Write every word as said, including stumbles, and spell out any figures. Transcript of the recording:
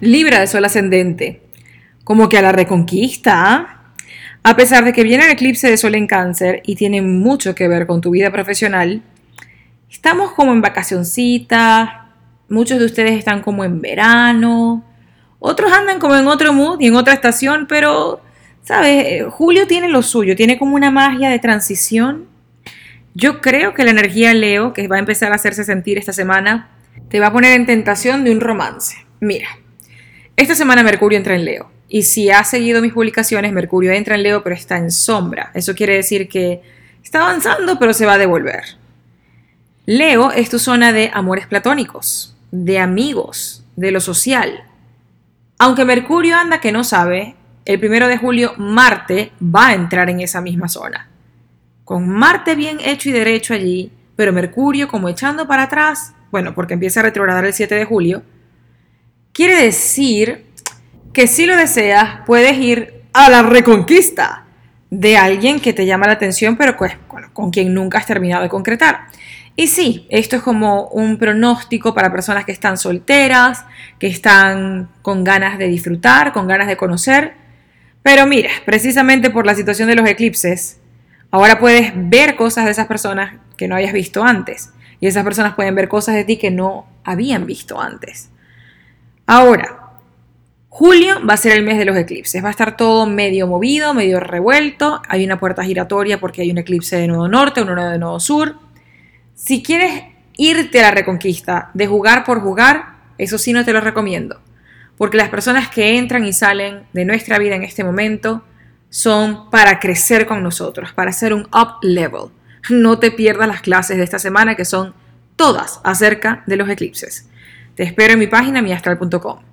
Libra de sol ascendente, como que a la reconquista. A pesar de que viene el eclipse de sol en Cáncer y tiene mucho que ver con tu vida profesional, estamos como en vacacioncita, muchos de ustedes están como en verano, otros andan como en otro mood y en otra estación, pero, ¿sabes? Julio tiene lo suyo, tiene como una magia de transición. Yo creo que la energía Leo, que va a empezar a hacerse sentir esta semana, te va a poner en tentación de un romance. Mira, esta semana Mercurio entra en Leo. Y si has seguido mis publicaciones, Mercurio entra en Leo, pero está en sombra. Eso quiere decir que está avanzando, pero se va a devolver. Leo es tu zona de amores platónicos, de amigos, de lo social. Aunque Mercurio anda que no sabe, el primero de julio Marte va a entrar en esa misma zona. Con Marte bien hecho y derecho allí, pero Mercurio como echando para atrás, bueno, porque empieza a retrogradar el siete de julio, quiere decir que si lo deseas, puedes ir a la reconquista de alguien que te llama la atención, pero pues, bueno, con quien nunca has terminado de concretar. Y sí, esto es como un pronóstico para personas que están solteras, que están con ganas de disfrutar, con ganas de conocer. Pero mira, precisamente por la situación de los eclipses, ahora puedes ver cosas de esas personas que no habías visto antes. Y esas personas pueden ver cosas de ti que no habían visto antes. Ahora, julio va a ser el mes de los eclipses, va a estar todo medio movido, medio revuelto, hay una puerta giratoria porque hay un eclipse de nodo norte, uno de nodo sur. Si quieres irte a la reconquista de jugar por jugar, eso sí no te lo recomiendo, porque las personas que entran y salen de nuestra vida en este momento son para crecer con nosotros, para hacer un up level. No te pierdas las clases de esta semana que son todas acerca de los eclipses. Te espero en mi página mi astral punto com.